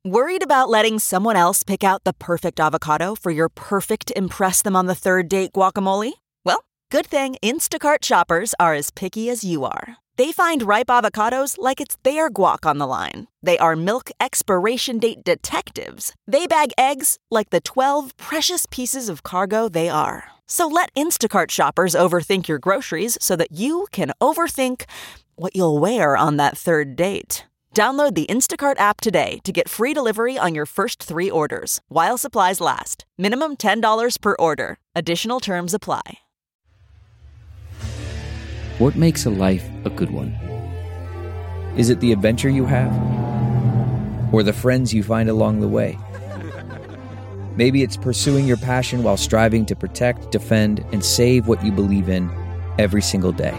Worried about letting someone else pick out the perfect avocado for your perfect impress them on the third date guacamole? Well, good thing Instacart shoppers are as picky as you are. They find ripe avocados like it's their guac on the line. They are milk expiration date detectives. They bag eggs like the 12 precious pieces of cargo they are. So let Instacart shoppers overthink your groceries so that you can overthink what you'll wear on that third date. Download the Instacart app today to get free delivery on your first 3 orders, while supplies last. Minimum $10 per order. Additional terms apply. What makes a life a good one? Is it the adventure you have? Or the friends you find along the way? Maybe it's pursuing your passion while striving to protect, defend, and save what you believe in every single day.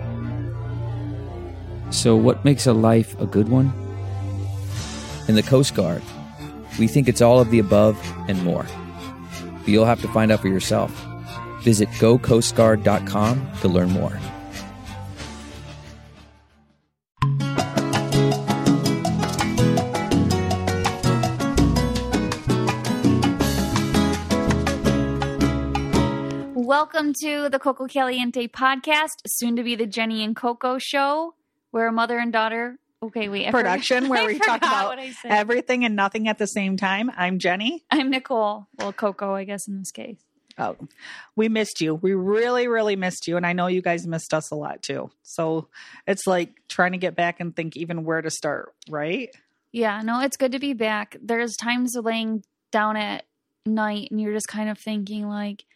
So what makes a life a good one? In the Coast Guard, we think it's all of the above and more. But you'll have to find out for yourself. Visit gocoastguard.com to learn more. Welcome to the Coco Caliente podcast, soon to be the Jenny and Coco show. We're a mother and daughter. Okay, wait. Production where we talk about everything and nothing at the same time. I'm Jenny. I'm Nicole. Well, Coco, I guess, in this case. Oh, we missed you. We really, really missed you. And I know you guys missed us a lot too. So it's like trying to get back and think even where to start, right? Yeah, no, it's good to be back. There's times laying down at night and you're just kind of thinking like,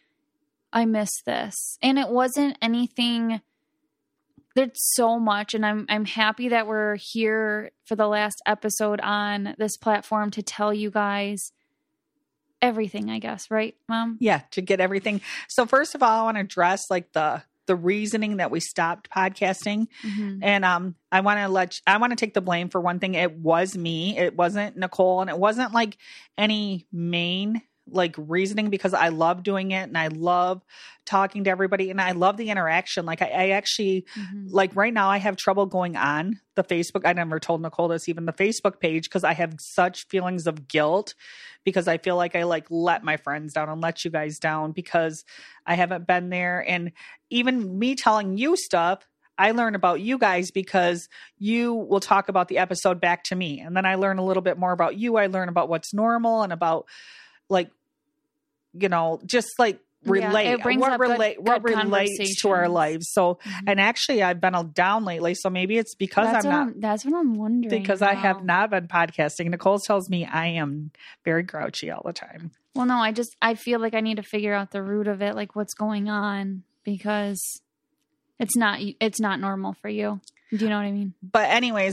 I miss this. And it wasn't anything. There's so much, and I'm happy that we're here for the last episode on this platform to tell you guys everything, I guess, right, Mom? Yeah, to get everything. So first of all, I want to address like the reasoning that we stopped podcasting. Mm-hmm. And I want to take the blame for one thing. It was me. It wasn't Nicole, and it wasn't like any main like reasoning, because I love doing it and I love talking to everybody and I love the interaction. Like I actually like right now I have trouble going on the Facebook. I never told Nicole this, even the Facebook page, because I have such feelings of guilt because I feel like I like let my friends down and let you guys down because I haven't been there. And even me telling you stuff, I learn about you guys because you will talk about the episode back to me. And then I learn a little bit more about you. I learn about what's normal and about like, you know, just like relate what relates to our lives. So, and actually I've been down lately. So maybe it's because that's what I'm wondering. Because I have not been podcasting. Nicole tells me I am very grouchy all the time. Well, no, I feel like I need to figure out the root of it, like what's going on, because it's not normal for you. Do you know what I mean? But anyways,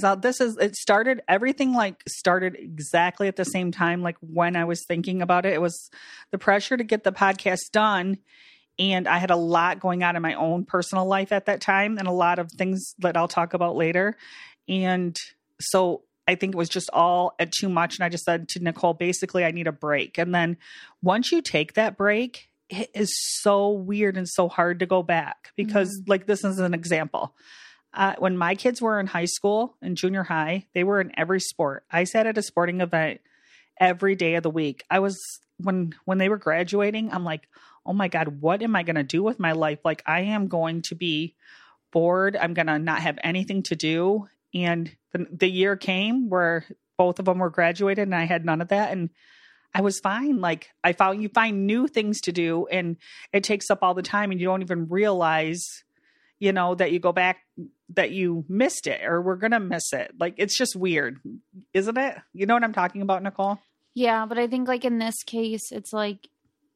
everything started exactly at the same time. Like when I was thinking about it, it was the pressure to get the podcast done. And I had a lot going on in my own personal life at that time and a lot of things that I'll talk about later. And so I think it was just all too much. And I just said to Nicole, basically, I need a break. And then once you take that break, it is so weird and so hard to go back because like this is an example. When my kids were in high school and junior high, they were in every sport. I sat at a sporting event every day of the week. I was, when they were graduating, I'm like, oh my God, what am I going to do with my life? Like I am going to be bored. I'm going to not have anything to do. And the year came where both of them were graduated and I had none of that. And I was fine. Like you find new things to do and it takes up all the time and you don't even realize, you know, that you go back, that you missed it or we're going to miss it. Like, it's just weird, isn't it? You know what I'm talking about, Nicole? Yeah. But I think like in this case, it's like,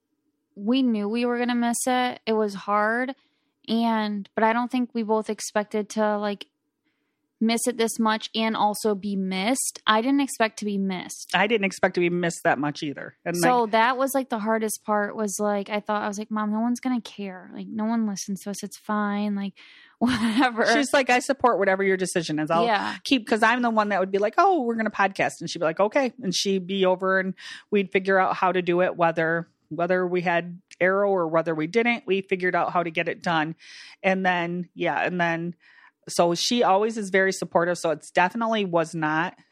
we knew we were going to miss it. It was hard. But I don't think we both expected to like miss it this much and also be missed. I didn't expect to be missed. I didn't expect to be missed that much either. And so that was like the hardest part was like, I was like, Mom, no one's going to care. Like no one listens to us. It's fine. Like whatever. She's like, I support whatever your decision is. I'll keep, because I'm the one that would be like, oh, we're going to podcast. And she'd be like, okay. And she'd be over and we'd figure out how to do it, whether we had Arrow or whether we didn't, we figured out how to get it done. And then, so she always is very supportive. So it's definitely was not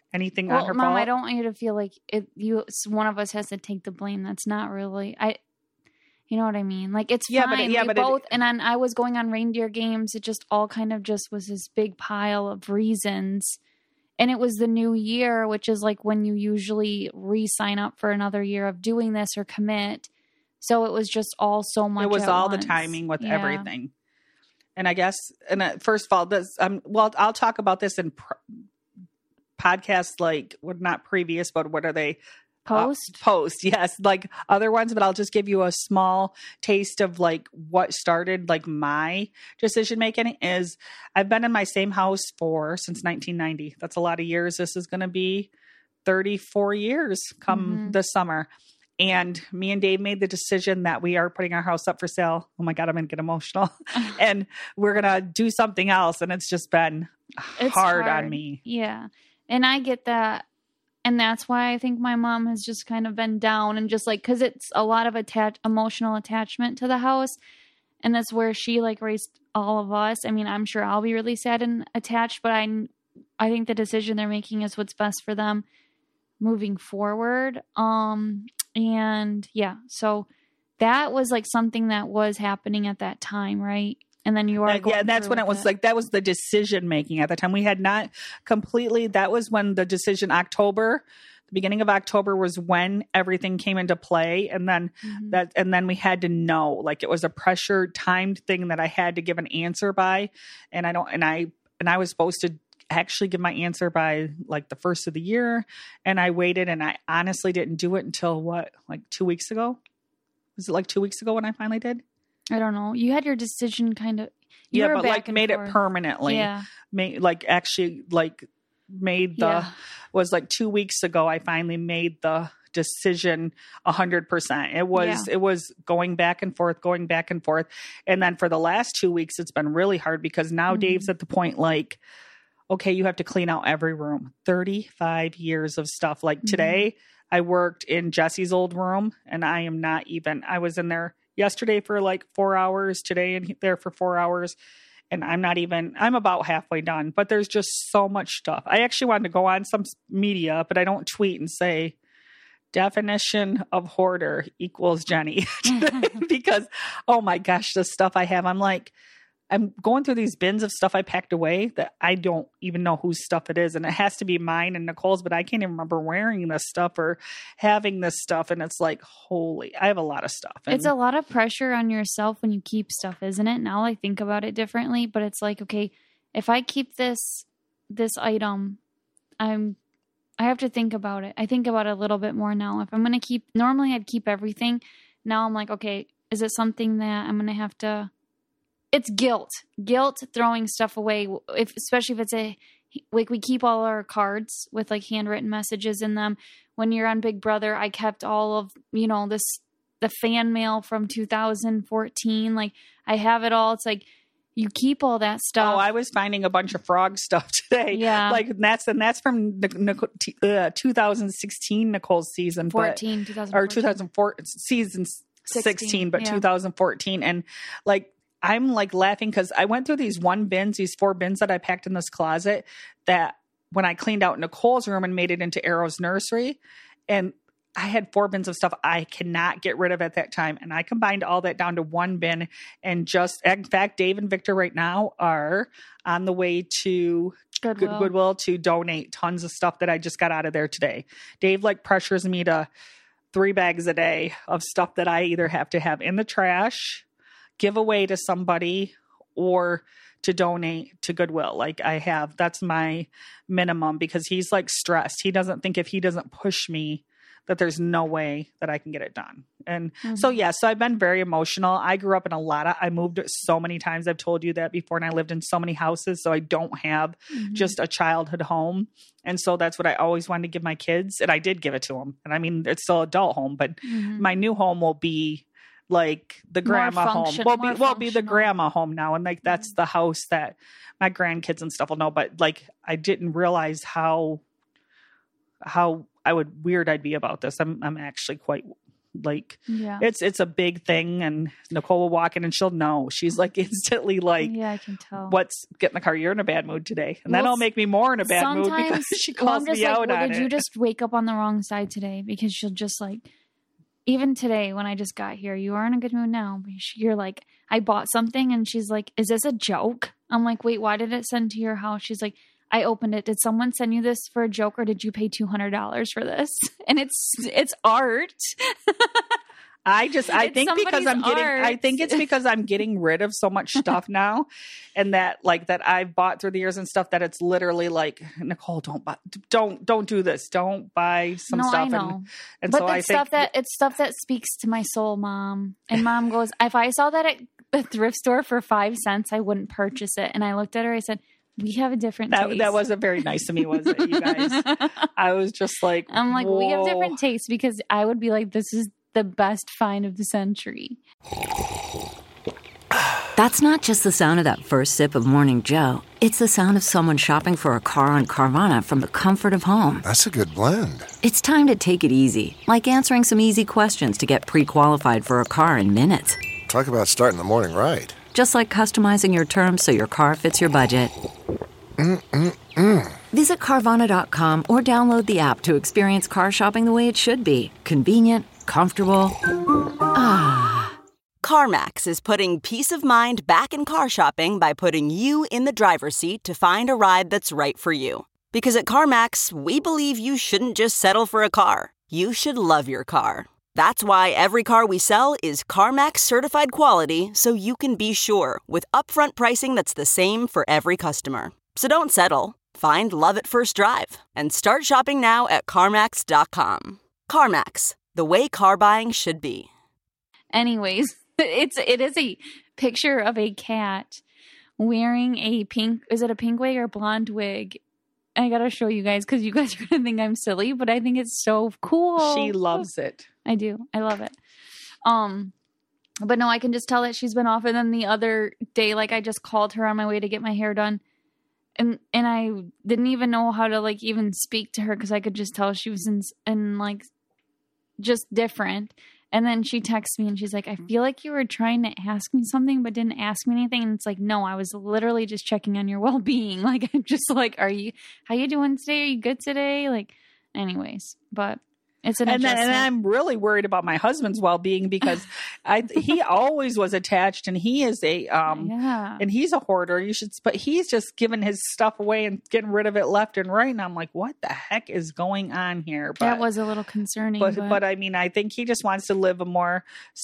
anything on her Mom, fault. I don't want you to feel like one of us has to take the blame. That's not really, you know what I mean? Like, it's fine. We both, and then I was going on reindeer games. It just all kind of just was this big pile of reasons. And it was the new year, which is like when you usually re-sign up for another year of doing this or commit. So it was just all so much. It was all the timing with everything. And I guess, first of all, I'll talk about this in podcasts, like, not previous, but what are they? Post, yes, like other ones, but I'll just give you a small taste of like what started like my decision making is I've been in my same house since 1990. That's a lot of years. This is going to be 34 years come this summer. And me and Dave made the decision that we are putting our house up for sale. Oh my God, I'm going to get emotional. And we're going to do something else. And it's just been hard on me. Yeah. And I get that. And that's why I think my mom has just kind of been down and just like, because it's a lot of emotional attachment to the house. And that's where she like raised all of us. I mean, I'm sure I'll be really sad and attached, but I think the decision they're making is what's best for them moving forward. And yeah, so that was like something that was happening at that time, right? And then you are and that's when it was like, that was the decision making at the time. We had not completely, that was when the decision, the beginning of October was when everything came into play. And then and then we had to know, like, it was a pressure timed thing that I had to give an answer by. And I was supposed to actually give my answer by like the first of the year. And I waited, and I honestly didn't do it until like 2 weeks ago? Was it like 2 weeks ago when I finally did? I don't know. You had your decision kind of. But like made it permanently. Yeah. Was like 2 weeks ago. I finally made the decision 100%. It was going back and forth. And then for the last 2 weeks, it's been really hard because now Dave's at the point like, okay, you have to clean out every room. 35 years of stuff. Like today, I worked in Jesse's old room, and I was in there yesterday for like 4 hours, today and there for 4 hours. And I'm about halfway done, but there's just so much stuff. I actually wanted to go on some media, but I don't tweet and say definition of hoarder equals Jenny because, oh my gosh, the stuff I have, I'm going through these bins of stuff I packed away that I don't even know whose stuff it is. And it has to be mine and Nicole's, but I can't even remember wearing this stuff or having this stuff. And it's like, I have a lot of stuff. And it's a lot of pressure on yourself when you keep stuff, isn't it? Now I think about it differently, but it's like, okay, if I keep this item, I have to think about it. I think about it a little bit more now. If I'm going to normally I'd keep everything. Now I'm like, okay, is it something that I'm going to have to, it's guilt throwing stuff away. Especially if it's like we keep all our cards with like handwritten messages in them. When you're on Big Brother, I kept all of, the fan mail from 2014. Like I have it all. It's like you keep all that stuff. Oh, I was finding a bunch of frog stuff today. Yeah. Like that's from 2016 Nicole's season. 2014. Or 2004 season 16, but 2014. And like, I'm like laughing because I went through these 4 bins that I packed in this closet that when I cleaned out Nicole's room and made it into Arrow's nursery, and I had 4 bins of stuff I cannot get rid of at that time. And I combined all that down to 1 bin and in fact, Dave and Victor right now are on the way to Goodwill to donate tons of stuff that I just got out of there today. Dave like pressures me to 3 bags a day of stuff that I either have to have in the trash, give away to somebody, or to donate to Goodwill. Like that's my minimum because he's like stressed. He doesn't think if he doesn't push me that there's no way that I can get it done. And so I've been very emotional. I grew up in I moved so many times. I've told you that before. And I lived in so many houses. So I don't have just a childhood home. And so that's what I always wanted to give my kids. And I did give it to them. And I mean, it's still adult home, but my new home will be like the grandma home. Will be the grandma home now. And like, that's the house that my grandkids and stuff will know. But like, I didn't realize how weird I'd be about this. I'm actually quite Like, Yeah. it's a big thing. And Nicole will walk in and she'll know. She's like instantly like, Yeah, I can tell. what's get in the car? You're in a bad mood today. And Well, that'll make me more in a bad mood because she calls me out on did it. you just wake up on the wrong side today? Because she'll just like, even today when I just got here, you are in a good mood now. But you're like, I bought something and she's like, is this a joke? I'm like, wait, why did it send to your house? She's like, I opened it. Did someone send you this for a joke or did you pay $200 for this? And it's art. I think it's because I'm getting rid of so much stuff now, and that I've bought through the years and stuff that it's literally like, Nicole, don't do this. Don't buy some stuff. I know. And but so it's stuff that speaks to my soul, Mom. And Mom goes, if I saw that at the thrift store for 5 cents, I wouldn't purchase it. And I looked at her, I said, we have a different taste. That wasn't very nice of me, was it, you guys? I was just like, I'm like, whoa. we have different tastes, because I would be like, this is the best find of the century. That's not just the sound of that first sip of Morning Joe. It's the sound of someone shopping for a car on Carvana from the comfort of home. That's a good blend. It's time to take it easy, like answering some easy questions to get pre-qualified for a car in minutes. Talk about starting the morning right. Just like customizing your terms so your car fits your budget. Visit Carvana.com or download the app to experience car shopping the way it should be. Convenient, comfortable. CarMax is putting peace of mind back in car shopping by putting you in the driver's seat to find a ride that's right for you. Because at CarMax, we believe you shouldn't just settle for a car. You should love your car. That's why every car we sell is CarMax certified quality, so you can be sure with upfront pricing that's the same for every customer. So don't settle. Find love at first drive and start shopping now at CarMax.com. CarMax, the way car buying should be. Anyways, it is a picture of a cat wearing a pink, is it a pink wig or blonde wig? I gotta show you guys because you guys are gonna think I'm silly, but I think it's so cool. She loves it. I do. I love it. But no, I can just tell that she's been off. And then the other day, like, I just called her on my way to get my hair done. And I didn't even know how to, like, even speak to her because I could just tell she was in like, just different. And then she texts me and she's like, I feel like you were trying to ask me something but didn't ask me anything. And it's like, no, I was literally just checking on your well-being. Like, I'm just like, how you doing today? Are you good today? Like, anyways, but it's an adjustment. And I'm really worried about my husband's well-being because he always was attached, and he is and he's a hoarder. But he's just giving his stuff away and getting rid of it left and right. And I'm like, what the heck is going on here? But, that was a little concerning. But I mean, I think he just wants to live a more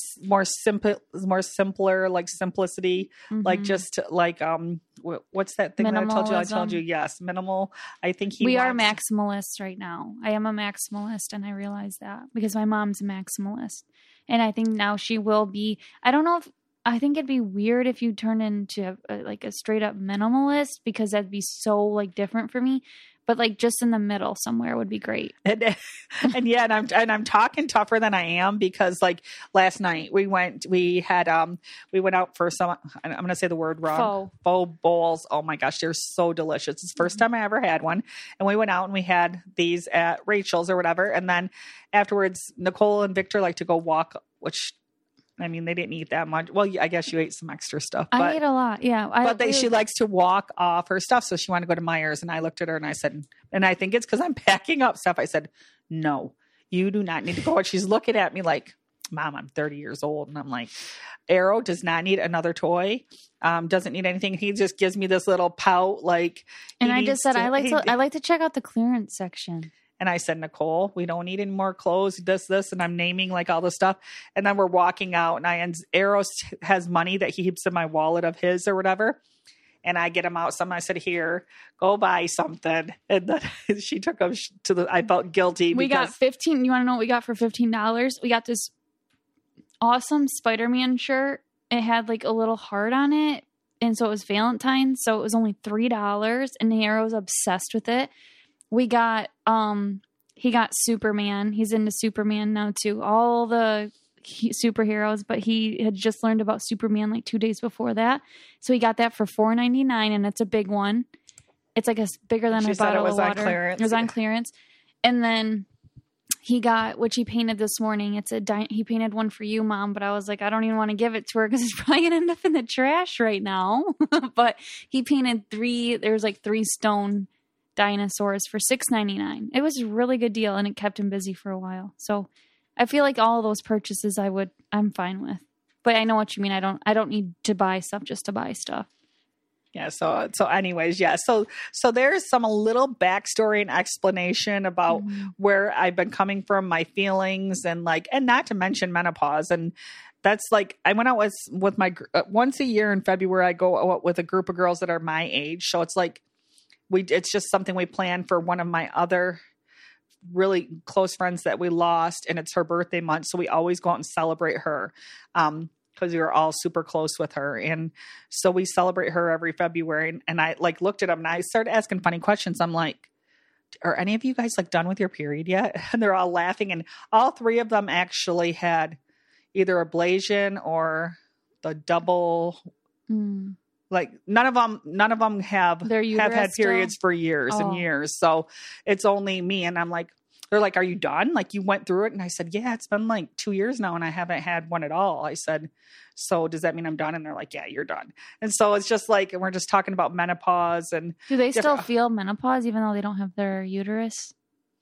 simpler, like simplicity, like just like what's that thing that I told you? I told you, yes, minimal. I think we are maximalists right now. I am a maximalist, and I realize that because my mom's a maximalist, and I think now she will be. I don't know if I think it'd be weird if you turn into a straight up minimalist because that'd be so like different for me. But like just in the middle somewhere would be great. And I'm talking tougher than I am because like last night we went out for some, I'm going to say the word wrong. Faux bowls. Oh my gosh. They're so delicious. It's the first time I ever had one. And we went out and we had these at Rachel's or whatever. And then afterwards, Nicole and Victor like to go walk, which I mean, they didn't eat that much. Well, I guess you ate some extra stuff. But, I ate a lot, yeah. She likes to walk off her stuff, so she wanted to go to Meijer's. And I looked at her and I said, and I think it's because I'm packing up stuff. I said, no, you do not need to go. And she's looking at me like, Mom, I'm 30 years old. And I'm like, Arrow does not need another toy. Doesn't need anything. He just gives me this little pout. Like, and I just said, I like to check out the clearance section. And I said, Nicole, we don't need any more clothes, this, and I'm naming like all this stuff. And then we're walking out and Eros has money that he keeps in my wallet of his or whatever. And I get him out some. I said, here, go buy something. And then she took him I felt guilty. We got 15. You want to know what we got for $15? We got this awesome Spider-Man shirt. It had like a little heart on it. And so it was Valentine's. So it was only $3. And Nero's obsessed with it. We got, he got Superman. He's into Superman now too. All the superheroes, but he had just learned about Superman like 2 days before that. So he got that for $4.99, and it's a big one. It's like bigger than a bottle of water. On clearance. It was on clearance. And then he got, which he painted this morning. He painted one for you, Mom, but I was like, I don't even want to give it to her because it's probably going to end up in the trash right now. But he painted there's like 3 stone dinosaurs for $6.99. It was a really good deal, and it kept him busy for a while. So I feel like all of those purchases I'm fine with. But I know what you mean. I don't need to buy stuff just to buy stuff. Yeah. So anyways, yeah. So there's a little backstory and explanation about where I've been coming from, my feelings, and not to mention menopause. And that's like, I went out with my, once a year in February, I go out with a group of girls that are my age. So it's like, it's just something we planned for one of my other really close friends that we lost, and it's her birthday month. So we always go out and celebrate her. Because we were all super close with her. And so we celebrate her every February. And I looked at them and I started asking funny questions. I'm like, are any of you guys done with your period yet? And they're all laughing. And all 3 of them actually had either ablation or the double, none of them have had periods for years and years. So it's only me. And I'm like, they're like, are you done? You went through it? And I said, yeah, it's been 2 years now and I haven't had one at all. I said, so does that mean I'm done? And they're like, yeah, you're done. And so it's just and we're just talking about menopause. And do they still feel menopause even though they don't have their uterus?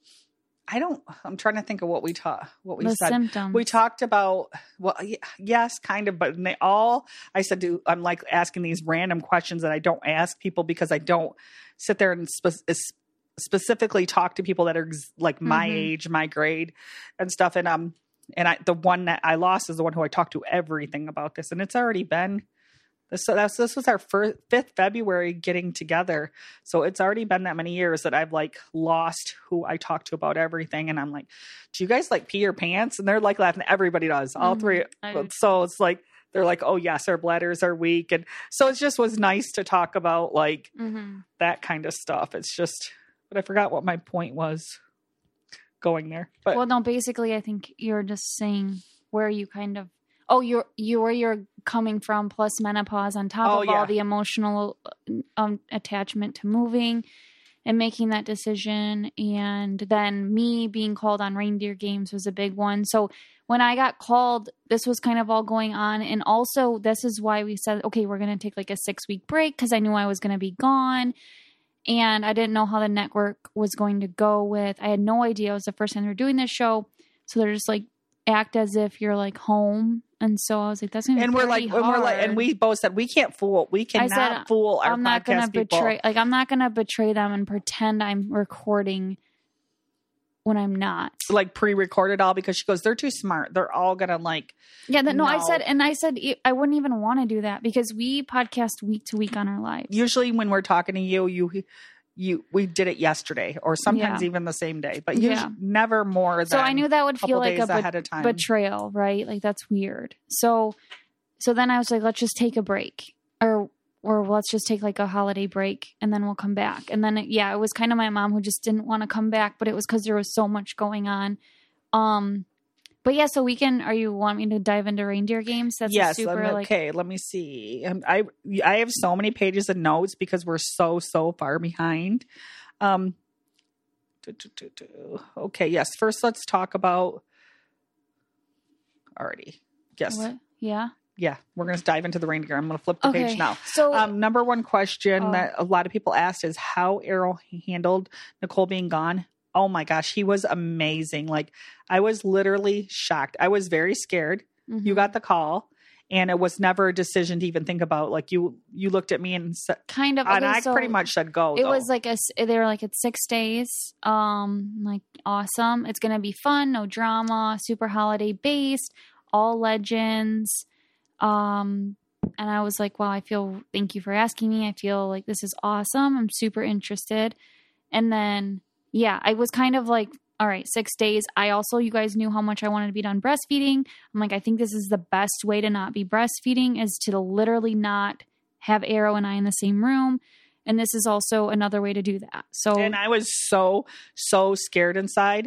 I'm trying to think of what we said. Symptoms. We talked about, well, yes, kind of, but I said, I'm asking these random questions that I don't ask people because I don't sit there and specifically talk to people that are my age, my grade and stuff. And the one that I lost is the one who I talked to everything about this. And it's already been, this was our 5th February getting together. So it's already been that many years that I've lost who I talked to about everything. And I'm like, do you guys pee your pants? And they're laughing. Everybody does. All 3. So it's they're like, oh yes, our bladders are weak. And so it just was nice to talk about that kind of stuff. It's just, but I forgot what my point was going there. But well, no, basically I think you're just saying where you kind of, where you're coming from, plus menopause on top of all the emotional attachment to moving and making that decision. And then me being called on reindeer games was a big one. So when I got called, this was kind of all going on. And also this is why we said, okay, we're going to take a 6-week break because I knew I was going to be gone. And I didn't know how the network was going to go with. I had no idea. It was the first time they were doing this show. So they're just act as if you're home. And so I was like, that's going to be pretty hard. And we both said, we cannot fool our I'm not podcast people. I'm not going to betray them and pretend I'm recording when I'm not. Pre-recorded all, because she goes, they're too smart. They're all going to Yeah, no, I said I wouldn't even want to do that because we podcast week to week on our lives. Usually when we're talking to we did it yesterday or sometimes even the same day, but never more than. So I knew that would feel like a betrayal, right? That's weird. So then I was like, let's just take a break or let's just take a holiday break and then we'll come back. And then, it was kind of my mom who just didn't want to come back, but it was because there was so much going on. But yeah, so you want me to dive into reindeer games? That's yes. Okay, let me see. I have so many pages of notes because we're so far behind. Okay, yes. First, let's talk about already. Yes. What? Yeah. Yeah, we're going to dive into the reindeer. I'm going to flip the page now. So, number one question that a lot of people asked is how Errol handled Nicole being gone. Oh my gosh, he was amazing. I was literally shocked. I was very scared. Mm-hmm. You got the call, and it was never a decision to even think about. You looked at me and said, kind of. Okay, and I pretty much said go. It was they were it's 6 days. Awesome. It's gonna be fun. No drama. Super holiday based. All legends. And I was like, wow, thank you for asking me. I feel like this is awesome. I'm super interested. And then, I was kind of all right, 6 days. You guys knew how much I wanted to be done breastfeeding. I'm like, I think this is the best way to not be breastfeeding is to literally not have Arrow and I in the same room. And this is also another way to do that. So, and I was so scared inside.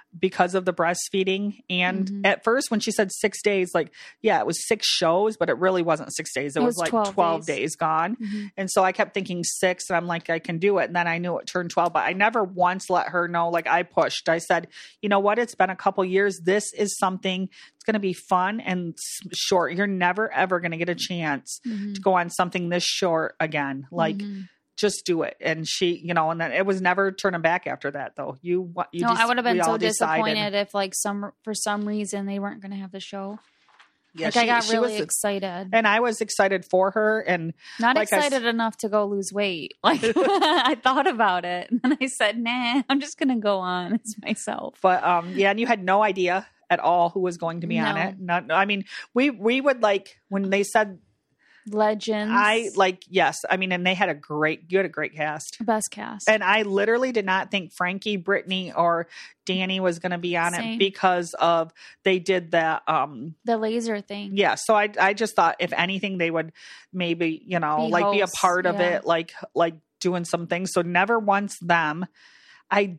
because of the breastfeeding. And at first when she said 6 days, like, yeah, it was 6 shows, but it really wasn't 6 days. It was like 12 days gone. And so I kept thinking 6, and I'm like, I can do it. And then I knew it turned 12, but I never once let her know, like I pushed. I said, you know what? It's been a couple years. This is something, it's going to be fun and short. You're never, ever going to get a chance to go on something this short again. Like, just do it. And she, you know, and then it was never turning back after that, though. I would have been so disappointed if, like, for some reason they weren't going to have the show. Yeah, like, I got really excited, and I was excited for her, and not like excited enough to go lose weight. Like, I thought about it, and I said, "Nah, I'm just going to go on as myself." But yeah, and you had no idea at all who was going to be on it. I mean, we would, like, when they said legends. Yes. I mean, and you had a great cast. Best cast. And I literally did not think Frankie, Brittany, or Danny was going to be on it because of, they did that, the laser thing. Yeah. So I just thought, if anything, they would maybe, you know, be a part of it, like doing some things. So never once them. I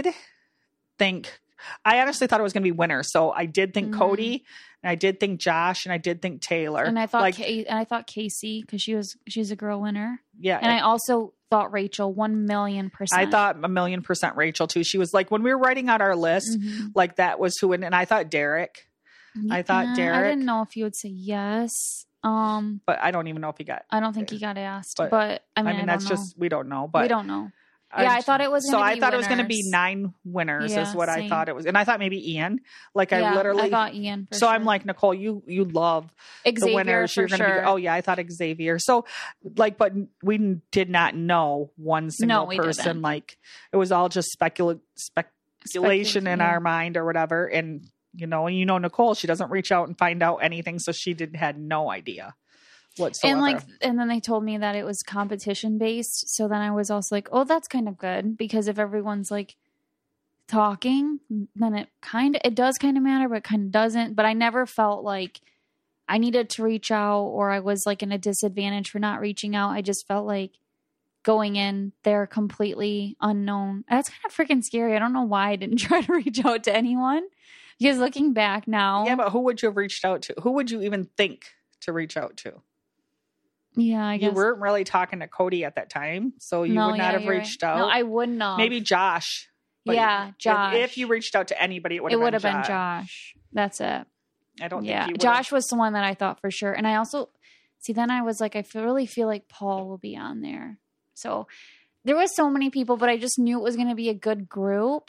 honestly thought it was going to be winner. So I did think Cody, and I did think Josh, and I did think Taylor. And I thought I thought Casey, because she's a girl winner. Yeah. And I also thought Rachel 1,000,000%. I thought 1,000,000% Rachel too. She was like, when we were writing out our list, like that was who, and I thought Derek. I didn't know if you would say yes. But I don't even know if he got. I don't think he got asked. But I mean that's just, we don't know. But we don't know. Yeah, I thought it was going to be I thought it was going to be 9 winners is what I thought it was. And I thought maybe Ian. Like, I thought Ian. So I'm like, Nicole, you love Xavier, the winners. You're going to be, oh yeah, I thought Xavier. So like, but we did not know one single person. Didn't. Like, it was all just speculation in our mind or whatever. And you know, Nicole, she doesn't reach out and find out anything. So she had no idea whatsoever. And then they told me that it was competition based. So then I was also like, oh, that's kind of good, because if everyone's like talking, then it does kind of matter, but it kind of doesn't. But I never felt like I needed to reach out, or I was like in a disadvantage for not reaching out. I just felt like going in there completely unknown. That's kind of freaking scary. I don't know why I didn't try to reach out to anyone, because looking back now. Yeah, but who would you have reached out to? Who would you even think to reach out to? Yeah, I guess. You weren't really talking to Cody at that time, so you would not have reached out. No, I would not. Maybe Josh. Yeah, Josh. If you reached out to anybody, it would have been Josh. That's it. I don't think you would. Josh was the one that I thought for sure. And I also, then I was like, really feel like Paul will be on there. So there was so many people, but I just knew it was going to be a good group.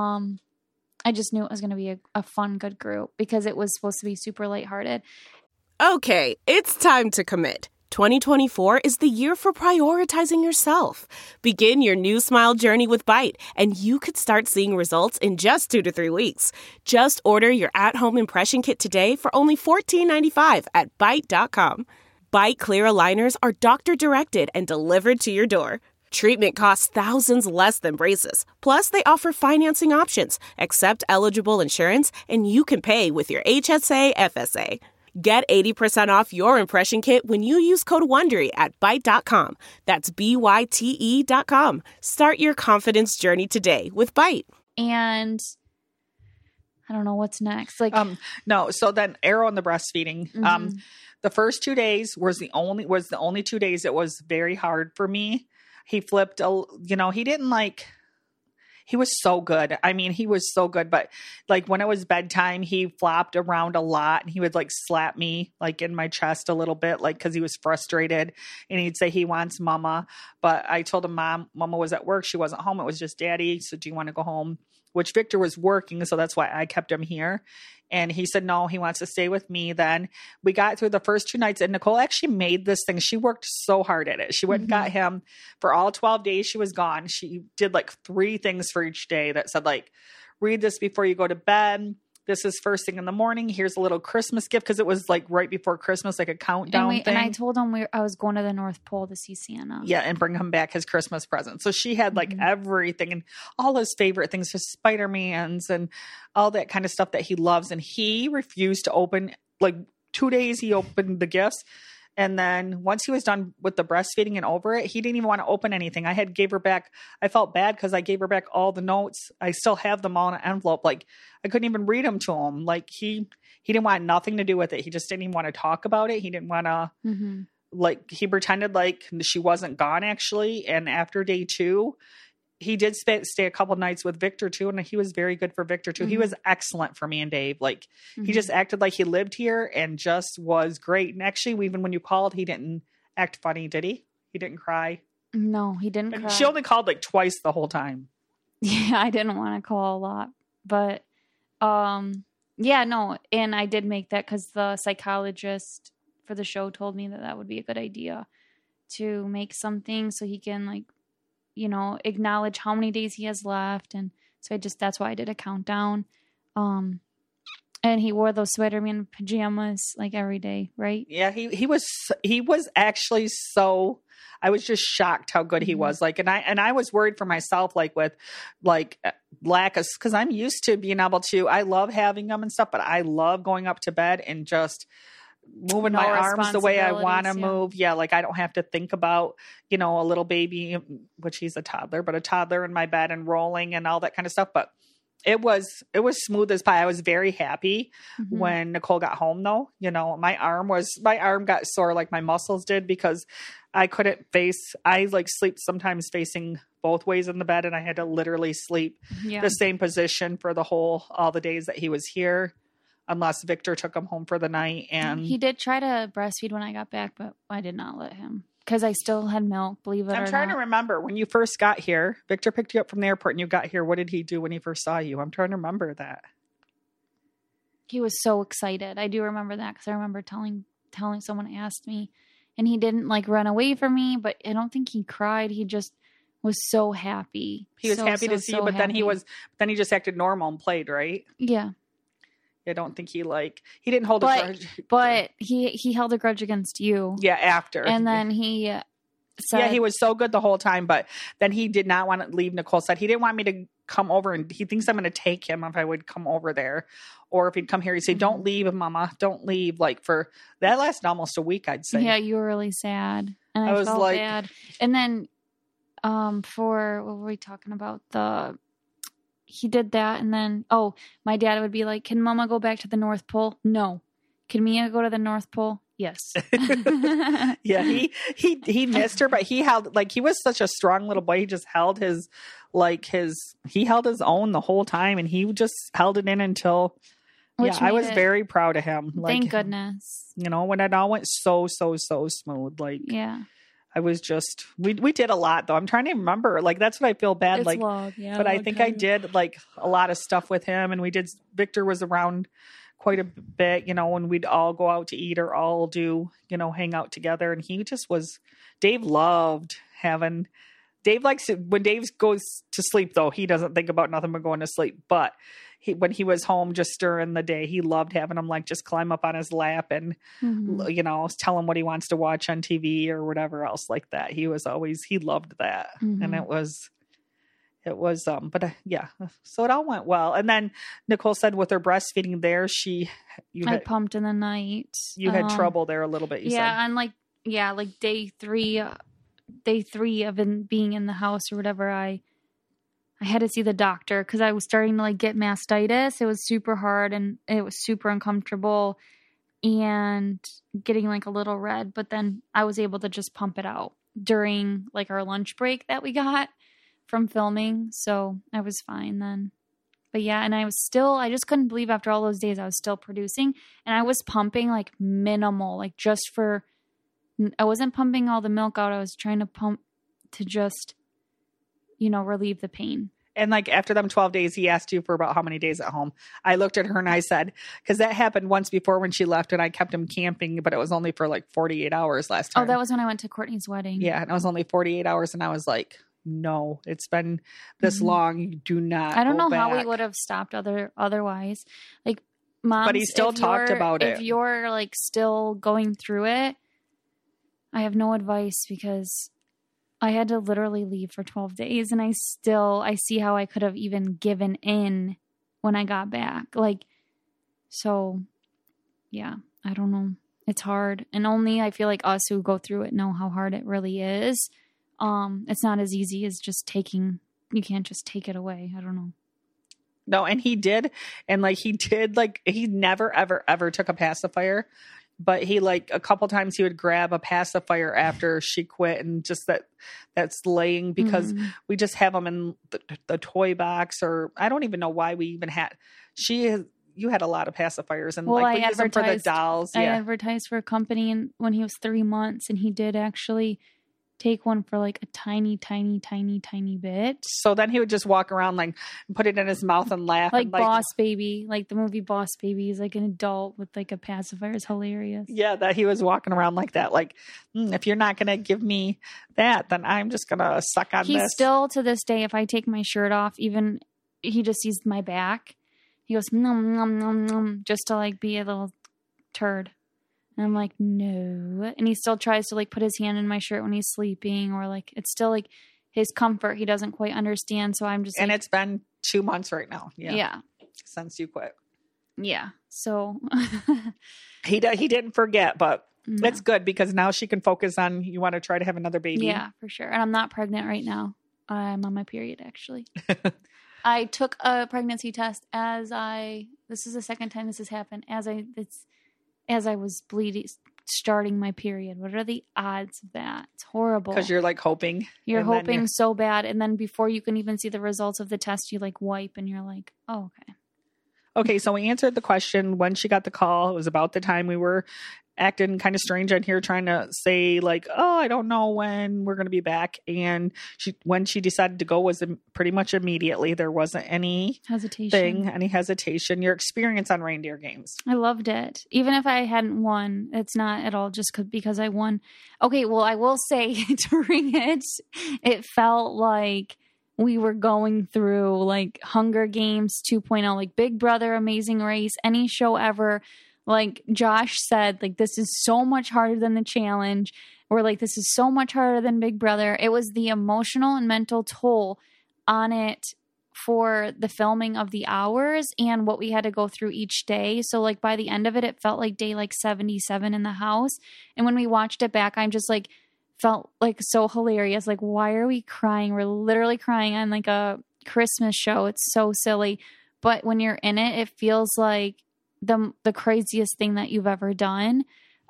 I just knew it was going to be a fun, good group, because it was supposed to be super lighthearted. Okay, it's time to commit. 2024 is the year for prioritizing yourself. Begin your new smile journey with Byte, and you could start seeing results in just 2 to 3 weeks. Just order your at-home impression kit today for only $14.95 at Byte.com. Byte clear aligners are doctor-directed and delivered to your door. Treatment costs thousands less than braces. Plus, they offer financing options, accept eligible insurance, and you can pay with your HSA FSA. Get 80% off your impression kit when you use code WONDERY at Byte.com. That's BYTE.com. Start your confidence journey today with Byte. And I don't know what's next. No. So then Arrow and the breastfeeding. The first 2 days was the only 2 days it was very hard for me. He flipped, he didn't he was so good. I mean, he was so good. But like when it was bedtime, he flopped around a lot, and he would like slap me like in my chest a little bit, like, cause he was frustrated, and he'd say he wants mama. But I told him mama was at work. She wasn't home. It was just daddy. So do you want to go home? Which Victor was working. So that's why I kept him here. And he said, no, he wants to stay with me. Then we got through the first 2 nights, and Nicole actually made this thing. She worked so hard at it. She went and got him for all 12 days she was gone. She did like 3 things for each day that said, like, read this before you go to bed. This is first thing in the morning. Here's a little Christmas gift, because it was like right before Christmas, like a countdown thing. And I told him I was going to the North Pole to see Santa. Yeah, and bring him back his Christmas present. So she had like everything and all his favorite things, his Spider-Mans and all that kind of stuff that he loves. And he refused to open, like 2 days he opened the gifts. And then once he was done with the breastfeeding and over it, he didn't even want to open anything. Gave her back. I felt bad because I gave her back all the notes. I still have them all in an envelope. Like I couldn't even read them to him. Like he didn't want nothing to do with it. He just didn't even want to talk about it. He didn't want to like, he pretended like she wasn't gone actually. And after day 2, he did stay a couple nights with Victor too. And he was very good for Victor too. He was excellent for me and Dave. Like he just acted like he lived here and just was great. And actually, even when you called, he didn't act funny, did he? He didn't cry. No, he didn't cry. She only called like twice the whole time. Yeah, I didn't want to call a lot, but yeah, no. And I did make that because the psychologist for the show told me that would be a good idea to make something so he can like, you know, acknowledge how many days he has left. And so that's why I did a countdown. And he wore those Spider-Man pajamas like every day, right? Yeah, he was actually so, I was just shocked how good he was. Like, and I was worried for myself, like with like lack of, cause I'm used to being able to, I love having them and stuff, but I love going up to bed and just moving my arms the way I want to move. Yeah. Like I don't have to think about, you know, a little baby, which he's a toddler, but a toddler in my bed and rolling and all that kind of stuff. But it was smooth as pie. I was very happy when Nicole got home though. You know, my arm got sore like my muscles did because I like sleep sometimes facing both ways in the bed and I had to literally sleep the same position for all the days that he was here. Unless Victor took him home for the night. And he did try to breastfeed when I got back, but I did not let him because I still had milk, believe it or not. I'm trying to remember when you first got here, Victor picked you up from the airport and you got here. What did he do when he first saw you? I'm trying to remember that. He was so excited. I do remember that because I remember telling someone asked me and he didn't like run away from me, but I don't think he cried. He just was so happy. He was happy to see you, but then he just acted normal and played, right? Yeah. I don't think he didn't hold a grudge. But he held a grudge against you. Yeah, after. And then he said... Yeah, he was so good the whole time, but then he did not want to leave. Nicole said he didn't want me to come over, and he thinks I'm going to take him if I would come over there. Or if he'd come here, he'd say, don't leave, Mama. Don't leave. Like for... That lasted almost a week, I'd say. Yeah, you were really sad. And I felt bad. And then what were we talking about? He did that, and then, my dad would be like, can Mama go back to the North Pole? No. Can Mia go to the North Pole? Yes. Yeah, he missed her, but he held, like, he was such a strong little boy. He just held he held his own the whole time, and he just held it in until, I was very proud of him. Like, thank goodness. You know, when it all went so smooth, like, yeah. I was just, we did a lot though. I'm trying to remember, like, that's what I feel bad. It's like, long, yeah, but I think I did like a lot of stuff with him, and Victor was around quite a bit, you know, when we'd all go out to eat or all do, you know, hang out together. And he just Dave likes it when Dave goes to sleep though. He doesn't think about nothing but going to sleep, but when he was home just during the day, he loved having him like just climb up on his lap and, you know, tell him what he wants to watch on TV or whatever else like that. He loved that. And it was, yeah. So it all went well. And then Nicole said with her breastfeeding there, I pumped in the night. You had trouble there a little bit. You said. And like day three of being in the house or whatever, I had to see the doctor because I was starting to like get mastitis. It was super hard and it was super uncomfortable and getting like a little red. But then I was able to just pump it out during like our lunch break that we got from filming. So I was fine then. But yeah, and I just couldn't believe after all those days I was still producing, and I was pumping like minimal, like I wasn't pumping all the milk out. I was trying to pump to just, you know, relieve the pain. And like after them 12 days, he asked you for about how many days at home. I looked at her and I said, because that happened once before when she left and I kept him camping, but it was only for like 48 hours last time. Oh, that was when I went to Courtney's wedding. Yeah. And it was only 48 hours. And I was like, no, it's been this long. You do not. I don't know how we would have stopped otherwise. Like, Moms, but he still talked about it. If you're like still going through it, I have no advice because I had to literally leave for 12 days and I see how I could have even given in when I got back. Like, so yeah, I don't know. it's hard. And only I feel like us who go through it know how hard it really is. It's not as easy as just you can't just take it away. I don't know. No, and he did. And like he never, ever, ever took a pacifier. But he like a couple times he would grab a pacifier after she quit, and just that's laying because we just have them in the toy box, or I don't even know why we even had. You had a lot of pacifiers, and well, like we use them for the dolls. I advertised for a company, and when he was 3 months, and he did actually take one for like a tiny, tiny, tiny, tiny bit. So then he would just walk around like put it in his mouth and laugh. Like and, Boss Baby, like the movie Boss Baby. He's like an adult with like a pacifier. It's hilarious. Yeah, that he was walking around like that. Like, if you're not going to give me that, then I'm just going to suck on this. He's still, to this day, if I take my shirt off, even he just sees my back. He goes, nom, nom, nom, nom, just to like be a little turd. And I'm like, no. And he still tries to like put his hand in my shirt when he's sleeping, or like, it's still like his comfort. He doesn't quite understand. So I'm just and like, it's been 2 months right now. Yeah. Since you quit. Yeah. So he didn't forget, but it's good because now she can focus on, you want to try to have another baby. Yeah, for sure. And I'm not pregnant right now. I'm on my period, actually. I took a pregnancy test this is the second time this has happened, as I was bleeding, starting my period. What are the odds of that? It's horrible. Because you're like hoping. You're hoping so bad. And then before you can even see the results of the test, you like wipe and you're like, oh, okay. Okay, so we answered the question when she got the call. It was about the time we were acting kind of strange on here, trying to say like, oh, I don't know when we're going to be back. And when she decided to go was pretty much immediately. There wasn't any hesitation. Your experience on reindeer games. I loved it. Even if I hadn't won, it's not at all just because I won. Okay, well, I will say during it felt like we were going through like Hunger Games 2.0, like Big Brother, Amazing Race, any show ever. Like Josh said, like, this is so much harder than the challenge. Or like, this is so much harder than Big Brother. It was the emotional and mental toll on it for the filming of the hours and what we had to go through each day. So like by the end of it, it felt like day like 77 in the house. And when we watched it back, I'm just like, felt like so hilarious. Like, why are we crying? We're literally crying on like a Christmas show. It's so silly. But when you're in it, it feels like the craziest thing that you've ever done.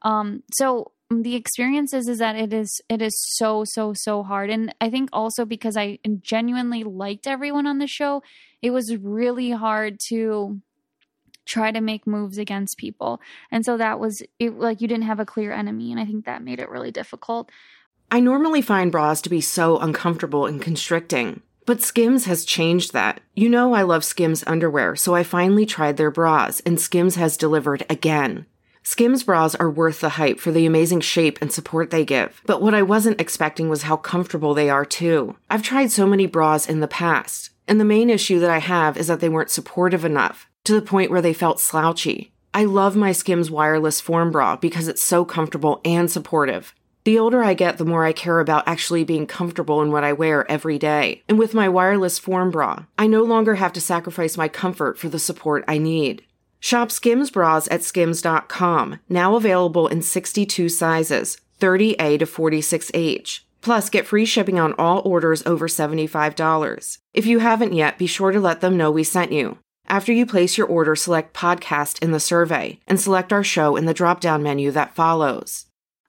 So the experience is that it is so, so, so hard. And I think also because I genuinely liked everyone on the show, it was really hard to try to make moves against people. And so that was it, like, you didn't have a clear enemy. And I think that made it really difficult. I normally find bras to be so uncomfortable and constricting. But Skims has changed that. You know I love Skims underwear, so I finally tried their bras, and Skims has delivered again. Skims bras are worth the hype for the amazing shape and support they give. But what I wasn't expecting was how comfortable they are too. I've tried so many bras in the past, and the main issue that I have is that they weren't supportive enough, to the point where they felt slouchy. I love my Skims wireless form bra because it's so comfortable and supportive. The older I get, the more I care about actually being comfortable in what I wear every day. And with my wireless form bra, I no longer have to sacrifice my comfort for the support I need. Shop Skims bras at skims.com, now available in 62 sizes, 30A to 46H. Plus, get free shipping on all orders over $75. If you haven't yet, be sure to let them know we sent you. After you place your order, select podcast in the survey and select our show in the drop-down menu that follows.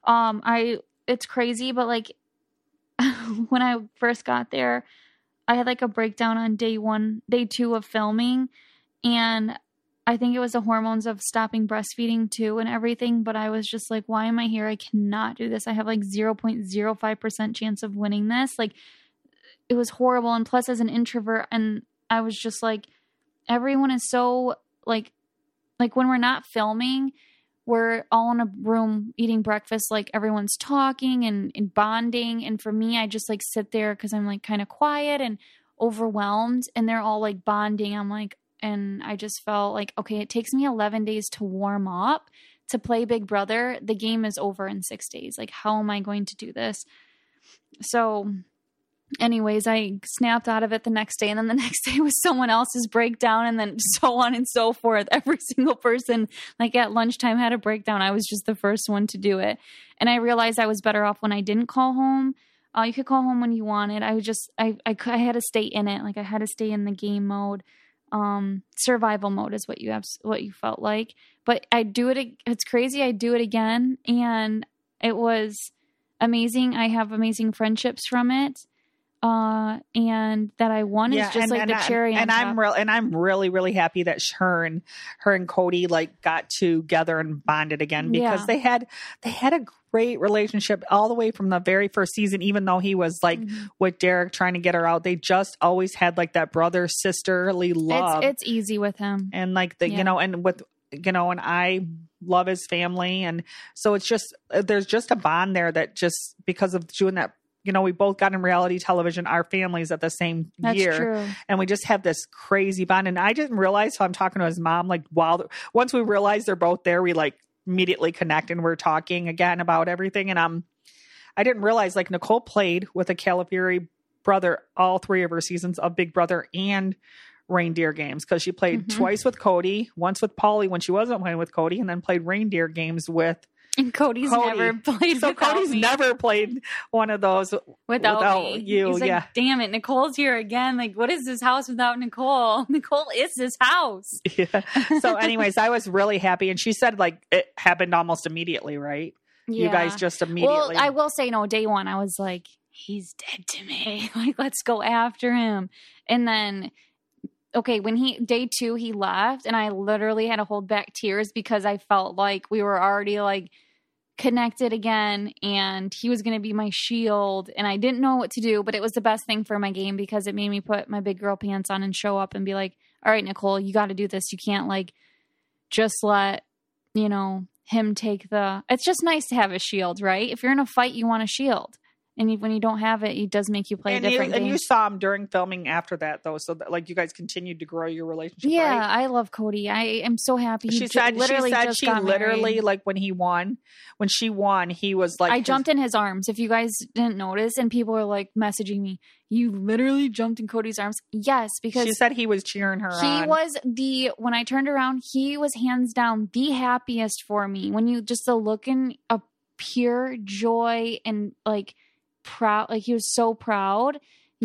It's crazy, but like when I first got there, I had like a breakdown on day 2 of filming, and I think it was the hormones of stopping breastfeeding too and everything, but I was just like, why am I here? I cannot do this. I have like 0.05% chance of winning this. Like, it was horrible. And plus, as an introvert, and I was just like, everyone is so like when we're not filming, we're all in a room eating breakfast, like everyone's talking and bonding. And for me, I just like sit there because I'm like kind of quiet and overwhelmed, and they're all like bonding. I'm like, and I just felt like, okay, it takes me 11 days to warm up to play Big Brother. The game is over in 6 days. Like, how am I going to do this? So anyways, I snapped out of it the next day, and then the next day was someone else's breakdown, and then so on and so forth. Every single person, like at lunchtime, had a breakdown. I was just the first one to do it. And I realized I was better off when I didn't call home. You could call home when you wanted. I had to stay in it. Like I had to stay in the game mode. Survival mode is what you felt like. But I do it. It's crazy. I do it again. And it was amazing. I have amazing friendships from it. And that I won is just like the cherry on top. I'm really, really happy that her and Cody like got together and bonded again, because they had a great relationship all the way from the very first season, even though he was like with Derek trying to get her out. They just always had like that brother sisterly love. It's easy with him. And like and I love his family. And so it's just, there's just a bond there that just because of doing that, we both got in reality television, our families at the same year. True. And we just have this crazy bond. And I didn't realize, so I'm talking to his mom, like once we realized they're both there, we like immediately connect and we're talking again about everything. And I didn't realize like Nicole played with a Calafieri brother all 3 of her seasons of Big Brother and Reindeer Games, because she played twice with Cody, once with Paulie when she wasn't playing with Cody, and then played Reindeer Games with And Cody's never played so Cody's me. Never played one of those without me. you. He's like, damn it, Nicole's here again. Like, what is this house without Nicole? Nicole is this house. Yeah. So anyways, I was really happy. And she said like it happened almost immediately, right? Yeah. You guys just immediately. Well, I will say, day one, I was like, he's dead to me. Like, let's go after him. And then, okay, when day 2, he left, and I literally had to hold back tears because I felt like we were already like connected again, and he was going to be my shield, and I didn't know what to do, but it was the best thing for my game because it made me put my big girl pants on and show up and be like, all right, Nicole, you got to do this. You can't like just let, him take it's just nice to have a shield, right? If you're in a fight, you want a shield. And when you don't have it, it does make you play a different game. And you saw him during filming after that, though, so that, like, you guys continued to grow your relationship. Yeah, right? I love Cody. I am so happy. She said she literally, like, when she won, he was like, I jumped in his arms. If you guys didn't notice, and people were like messaging me, you literally jumped in Cody's arms. Yes, because she said he was cheering her on. He was when I turned around, he was hands down the happiest for me. When you just the look in a pure joy and like proud, like he was so proud.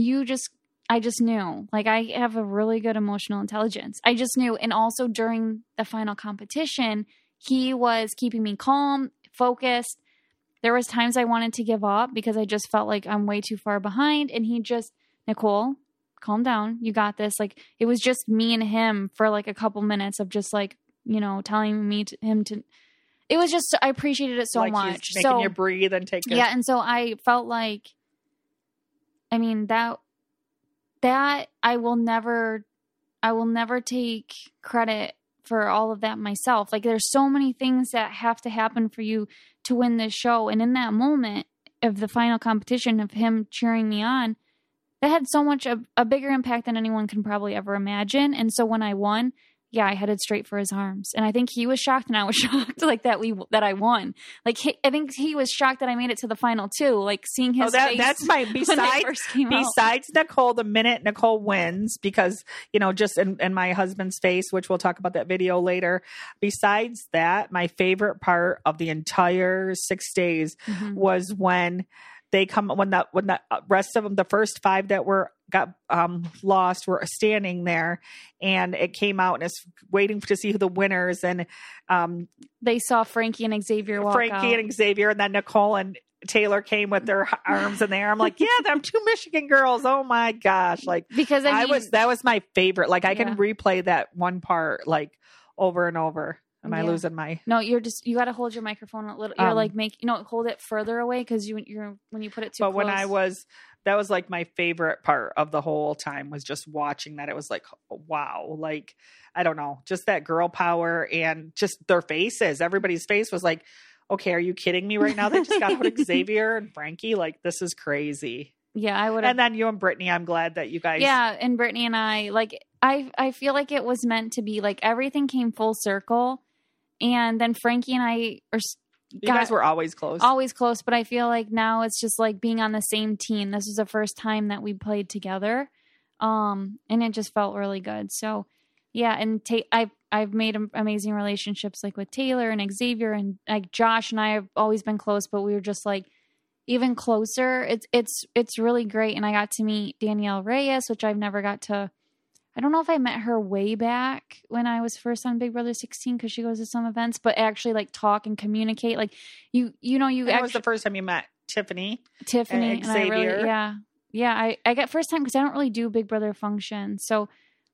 I just knew, like, I have a really good emotional intelligence. I just knew. And also during the final competition, he was keeping me calm, focused. There was times I wanted to give up because I just felt like I'm way too far behind. And he just, Nicole, calm down. You got this. Like, it was just me and him for like a couple minutes of just like, telling him to, it was just, I appreciated it so like much. He's making you breathe and take it. Yeah. And so I felt like, I mean, that I will never take credit for all of that myself. Like, there's so many things that have to happen for you to win this show. And in that moment of the final competition of him cheering me on, that had so much a bigger impact than anyone can probably ever imagine. And so when I won, yeah, I headed straight for his arms. And I think he was shocked and I was shocked like that I won. Like, I think he was shocked that I made it to the final too. Like, seeing his face that's my besides Nicole, the minute Nicole wins, because, just in my husband's face, which we'll talk about that video later. Besides that, my favorite part of the entire 6 days was when the rest of them, the first 5 that got lost, were standing there, and it came out and it's waiting to see who the winners, and they saw Frankie and Xavier walk out. And Xavier, and then Nicole and Taylor came with their arms in the air. I'm like, yeah, them 2 Michigan girls. Oh my gosh. Like, because that was my favorite. Like, I can replay that one part like over and over. Am I losing my? No, you got to hold your microphone a little. You're hold it further away because you're when you put it too close. But that was like my favorite part of the whole time, was just watching that. It was like, wow, like, I don't know, just that girl power and just their faces. Everybody's face was like, okay, are you kidding me right now? They just got out Xavier and Frankie. Like, this is crazy. Yeah, I would. And then you and Brittany, I'm glad that you guys. Yeah, and Brittany and I, like, I feel like it was meant to be. Like, everything came full circle. And then Frankie and I You guys were always close. Always close, but I feel like now it's just like being on the same team. This was the first time that we played together. And it just felt really good. So yeah, and I've made amazing relationships like with Taylor and Xavier, and like Josh and I have always been close, but we were just like even closer. It's really great. And I got to meet Danielle Reyes, which I've never got to. I don't know if I met her way back when I was first on Big Brother 16 because she goes to some events, but actually like talk and communicate. Like you actually, was the first time you met Tiffany and Xavier. I got first time because I don't really do Big Brother functions. So,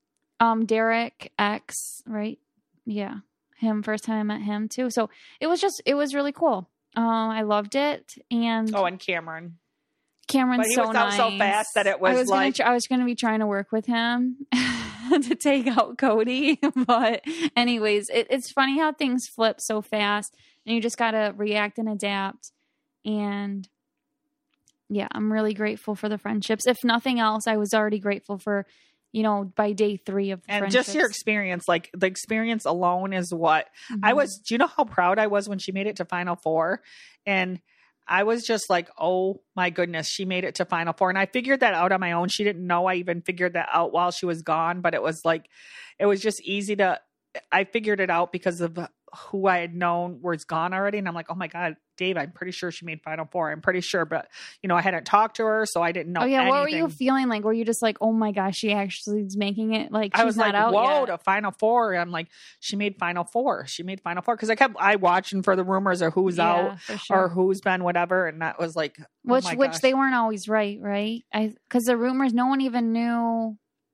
Derek X, right? Yeah. Him, first time I met him too. So it was really cool. I loved it. And Cameron's but so nice. So fast that it was I was going to be trying to work with him to take out Cody. But anyways, it's funny how things flip so fast and you just got to react and adapt. And yeah, I'm really grateful for the friendships. If nothing else, I was already grateful for, by day 3 of the and friendships. Just your experience, like the experience alone is what I was. Do you know how proud I was when she made it to Final Four? And I was just like, oh my goodness, she made it to Final Four. And I figured that out on my own. She didn't know I even figured that out while she was gone, but it was just easy I figured it out because of who I had known was gone already. And I'm like, oh my God, Dave, I'm pretty sure she made Final Four. I'm pretty sure, but I hadn't talked to her, so I didn't know. Oh yeah. Anything. What were you feeling like? Were you just like, oh my gosh, she actually is making it? Like, I was not like, out whoa, yet. to Final Four. And I'm like, she made Final Four. She made Final Four. Cause I watching for the rumors of who's out or who's been whatever. And that was like, which they weren't always right. Cause the rumors, no one even knew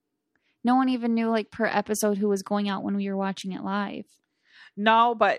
like per episode who was going out when we were watching it live. No, but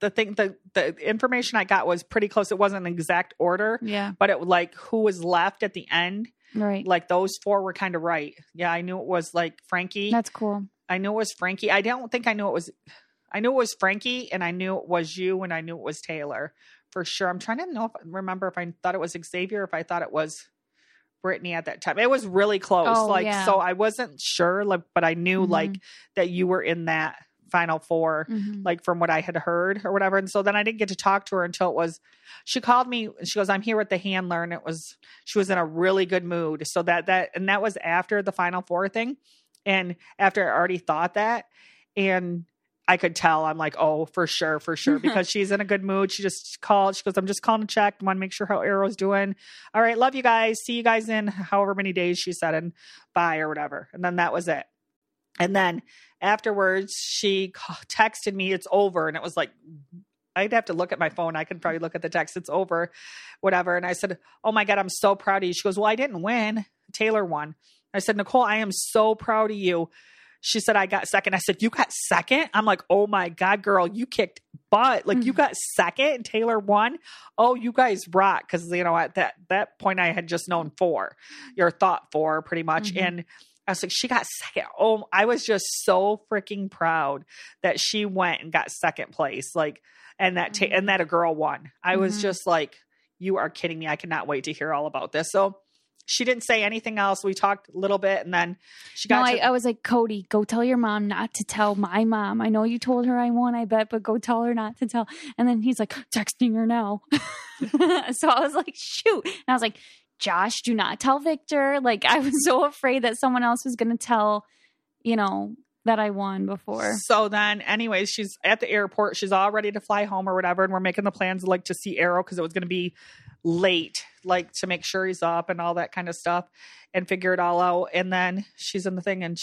the information I got was pretty close. It wasn't an exact order. Yeah. But it like who was left at the end. Right. Like those 4 were kind of right. Yeah. I knew it was like Frankie. That's cool. I knew it was Frankie. I don't think I knew it was Frankie, and I knew it was you, and I knew it was Taylor for sure. I'm trying to remember if I thought it was Xavier, or if I thought it was Brittany at that time. It was really close. So I wasn't sure, but I knew that you were in that Final Four, like from what I had heard or whatever. And so then I didn't get to talk to her until she called me and she goes, I'm here with the handler. And she was in a really good mood. So that was after the Final Four thing. And after I already thought that, and I could tell, I'm like, oh, for sure. Because she's in a good mood. She just called. She goes, I'm just calling to check. I want to make sure how Arrow's doing. All right. Love you guys. See you guys in however many days she said, and bye or whatever. And then that was it. And then afterwards, she texted me, it's over. And it was like, I'd have to look at my phone. I could probably look at the text. It's over, whatever. And I said, oh my God, I'm so proud of you. She goes, well, I didn't win. Taylor won. I said, Nicole, I am so proud of you. She said, I got second. I said, you got second? I'm like, oh my God, girl, you kicked butt. Like you got second and Taylor won. Oh, you guys rock. Cause at that point I had just known 4, or thought 4 pretty much. And I was like, she got second. Oh, I was just so freaking proud that she went and got second place. Like, and that a girl won. I was just like, you are kidding me. I cannot wait to hear all about this. So she didn't say anything else. We talked a little bit, and then she got I was like, Cody, go tell your mom not to tell my mom. I know you told her I won, I bet, but go tell her not to tell. And then he's like, texting her now. So I was like, shoot. And I was like, Josh, do not tell Victor. Like, I was so afraid that someone else was going to tell, that I won before. So then anyways, she's at the airport. She's all ready to fly home or whatever. And we're making the plans to see Arrow, because it was going to be late, to make sure he's up and all that kind of stuff and figure it all out. And then she's in the thing and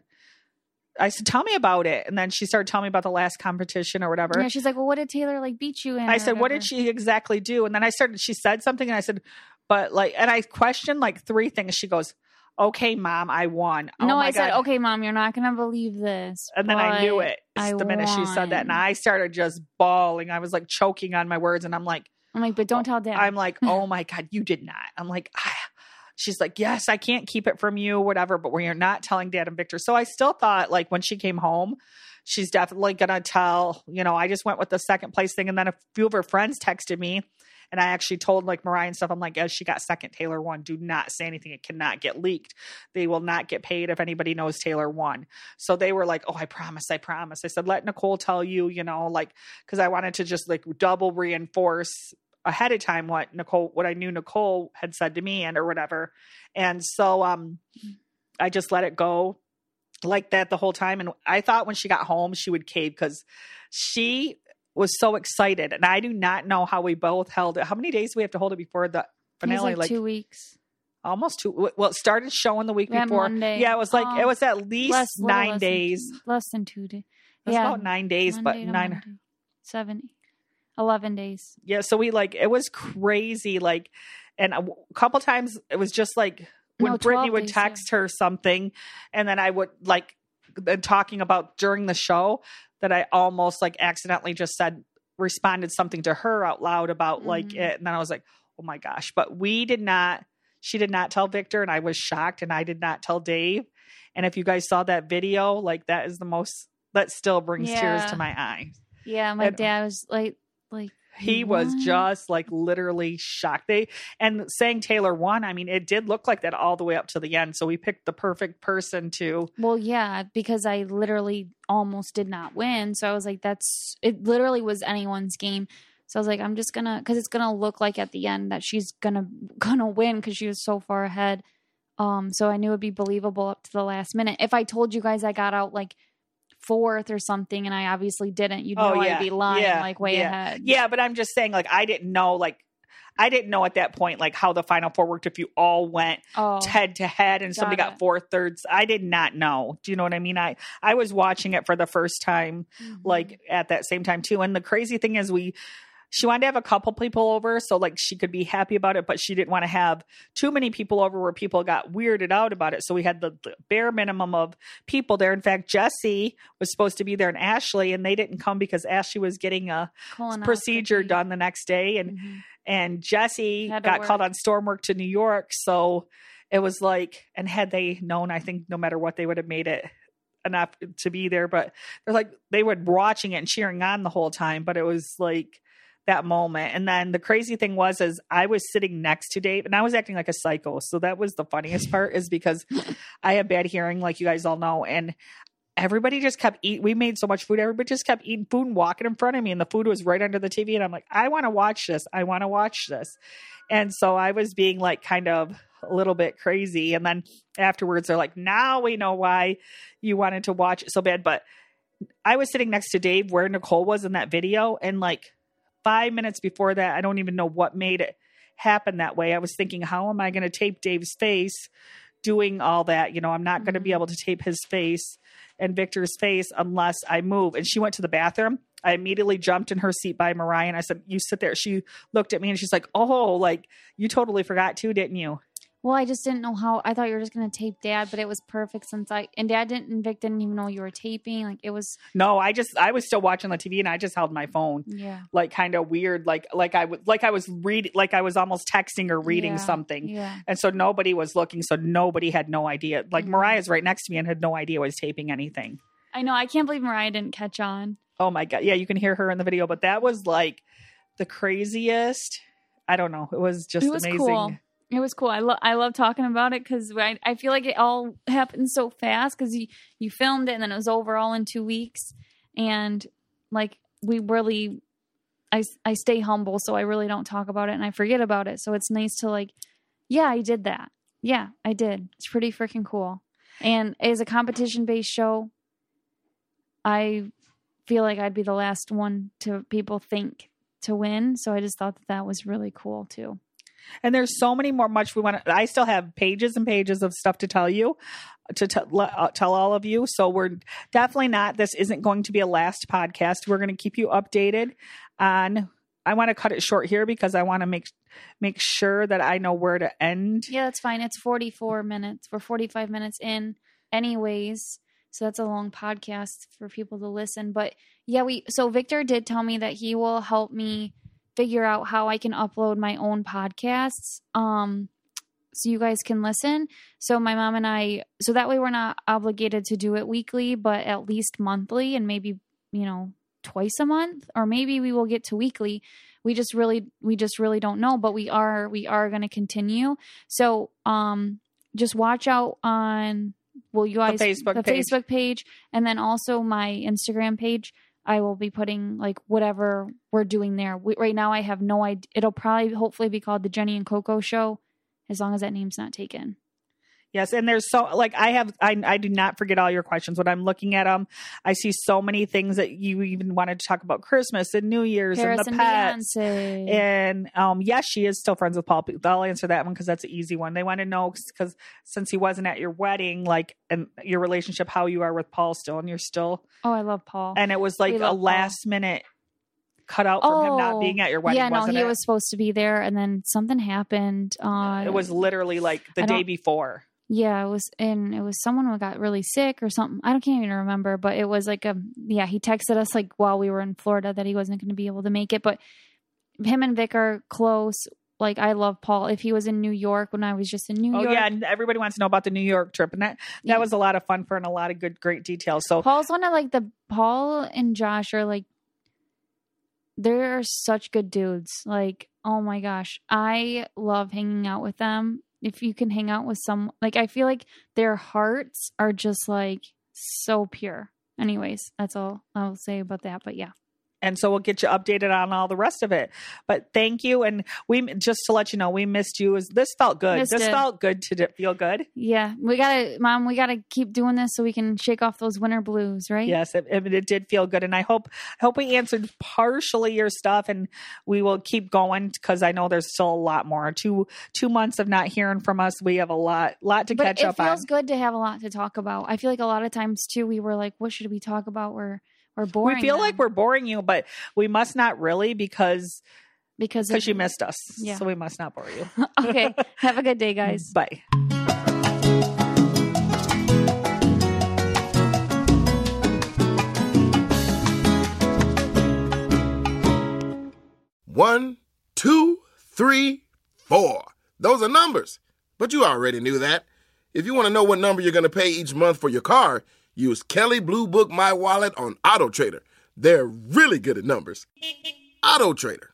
I said, tell me about it. And then she started telling me about the last competition or whatever. Yeah, she's like, well, what did Taylor beat you in? I said, what did she exactly do? And then she said something and I said, but and I questioned 3 things. She goes, okay, Mom, I won. No, I said, okay, Mom, you're not going to believe this. And then I knew it the minute she said that. And I started just bawling. I was choking on my words. And I'm like, but don't tell Dad. I'm like, oh my God, you did not. I'm like, she's like, yes, I can't keep it from you, whatever, but we're not telling Dad and Victor. So I still thought when she came home, she's definitely going to tell, I just went with the second place thing. And then a few of her friends texted me, and I actually told like Mariah and stuff. I'm like, as she got second, Taylor won. Do not say anything. It cannot get leaked. They will not get paid if anybody knows Taylor won. So they were like, oh, I promise. I said, let Nicole tell you, because I wanted to just like double reinforce ahead of time what I knew Nicole had said to me or whatever. And so I just let it go like that the whole time. And I thought when she got home, she would cave because she was so excited. And I do not know how we both held it. How many days do we have to hold it before the finale? It was like 2 weeks. Almost 2. Well, it started showing the week before. Monday. Yeah, it was like, it was at least 9 days. Less than 2 days. It was about 9 days, Monday but 9. 11 days. Yeah. So it was crazy. Like, and a couple times it was just like when Brittany would text her something, and then I would like talking about during the show that I almost like accidentally just responded something to her out loud about like it. And then I was like, oh my gosh, but she did not tell Victor, and I was shocked, and I did not tell Dave. And if you guys saw that video, like that still brings tears to my eyes. Yeah. My dad was like, he was just like literally shocked. And saying Taylor won, I mean, it did look like that all the way up to the end. So we picked the perfect person to. Well, yeah, because I literally almost did not win. So I was like, it literally was anyone's game. So I was like, I'm just because it's gonna look like at the end that she's gonna win because she was so far ahead. So I knew it'd be believable up to the last minute. If I told you guys I got out like 4th or something, and I obviously didn't, you'd know I'd be lying way ahead. Yeah, but I'm just saying, like, I didn't know at that point, like, how the Final Four worked if you all went head to head and somebody got 4th, 3rd. I did not know. Do you know what I mean? I was watching it for the first time, like, at that same time, too. And the crazy thing is she wanted to have a couple people over so like she could be happy about it, but she didn't want to have too many people over where people got weirded out about it. So we had the bare minimum of people there. In fact, Jesse was supposed to be there and Ashley, and they didn't come because Ashley was getting a procedure done the next day. And Jesse got called on storm work to New York. So it was like, and had they known, I think no matter what, they would have made it enough to be there. But they're like, they were watching it and cheering on the whole time. But it was like, that moment. And then the crazy thing was I was sitting next to Dave, and I was acting like a psycho. So that was the funniest part, is because I have bad hearing, like you guys all know, and everybody just kept eating. We made so much food. Everybody just kept eating food and walking in front of me, and the food was right under the TV. And I'm like, I want to watch this. And so I was being like kind of a little bit crazy. And then afterwards they're like, now we know why you wanted to watch it so bad. But I was sitting next to Dave where Nicole was in that video, and like 5 minutes before that, I don't even know what made it happen that way. I was thinking, how am I going to tape Dave's face doing all that? I'm not going to be able to tape his face and Victor's face unless I move. And she went to the bathroom. I immediately jumped in her seat by Mariah, and I said, you sit there. She looked at me and she's like, oh, like you totally forgot too, didn't you? Well, I just didn't know how. I thought you were just going to tape Dad, but it was perfect and Dad and Vic didn't even know you were taping. Like it was. No, I was still watching the TV, and I just held my phone. Yeah. Like kind of weird. Like I was reading, like I was almost texting or reading something. Yeah. And so nobody was looking. So nobody had no idea. Like Mariah's right next to me and had no idea I was taping anything. I know. I can't believe Mariah didn't catch on. Oh my God. Yeah. You can hear her in the video, but that was like the craziest. I don't know. It was amazing. Cool. It was cool. I love talking about it because I feel like it all happened so fast because you filmed it and then it was over all in 2 weeks. And like I stay humble, so I really don't talk about it and I forget about it. So it's nice to like, yeah, I did that. Yeah, I did. It's pretty freaking cool. And as a competition-based show, I feel like I'd be the last one to people think to win. So I just thought that was really cool too. And there's so many more we want to. I still have pages and pages of stuff to tell you, to tell all of you. So we're definitely not. This isn't going to be a last podcast. We're going to keep you updated on. I want to cut it short here because I want to make sure that I know where to end. Yeah, that's fine. It's 44 minutes. We're 45 minutes in, anyways. So that's a long podcast for people to listen. But yeah, so Victor did tell me that he will help me figure out how I can upload my own podcasts. so you guys can listen. So my mom and I, so that way we're not obligated to do it weekly, but at least monthly, and maybe, twice a month, or maybe we will get to weekly. We just really don't know, but we are going to continue. So, just watch out on, you guys, the Facebook page, and then also my Instagram page. I will be putting like whatever we're doing there. Right now I have no idea. It'll probably hopefully be called the Jenny and Coco Show, as long as that name's not taken. Yes, and there's so like I do not forget all your questions when I'm looking at them. I see so many things that you even wanted to talk about Christmas and New Year's Paris and the pets. Beyonce. And yes, she is still friends with Paul. I'll answer that one because that's an easy one. They want to know because since he wasn't at your wedding, like, and your relationship, how you are with Paul still, and you're still. Oh, I love Paul. And it was like a last minute cut out from him not being at your wedding. Yeah, no, wasn't he it? was supposed to be there, and then something happened. It was literally like the day before. Yeah, it was someone who got really sick or something. I can't even remember, but it was like he texted us like while we were in Florida that he wasn't going to be able to make it, but him and Vic are close. Like, I love Paul. If he was in New York when I was just in New York. Oh yeah, and everybody wants to know about the New York trip, and that was a lot of fun for and a lot of great details. So Paul's one of like Paul and Josh are like, they're such good dudes. Like, oh my gosh, I love hanging out with them. If you can hang out with some, like, I feel like their hearts are just like so pure. Anyways, that's all I'll say about that. But yeah. And so we'll get you updated on all the rest of it. But thank you. And we, just to let you know, we missed you. This felt good. Felt good to feel good. Yeah. We got to keep doing this so we can shake off those winter blues, right? Yes, it did feel good. And I hope we answered partially your stuff, and we will keep going because I know there's still a lot more. Two months of not hearing from us. We have a lot to catch up on. It feels good to have a lot to talk about. I feel like a lot of times too, we were like, what should we talk about? We're boring. We feel like we're boring you, but we must not really because you missed us. Yeah. So we must not bore you. Okay. Have a good day, guys. Bye. One, 2, 3, 4. Those are numbers. But you already knew that. If you want to know what number you're going to pay each month for your car, use Kelley Blue Book My Wallet on AutoTrader. They're really good at numbers. AutoTrader.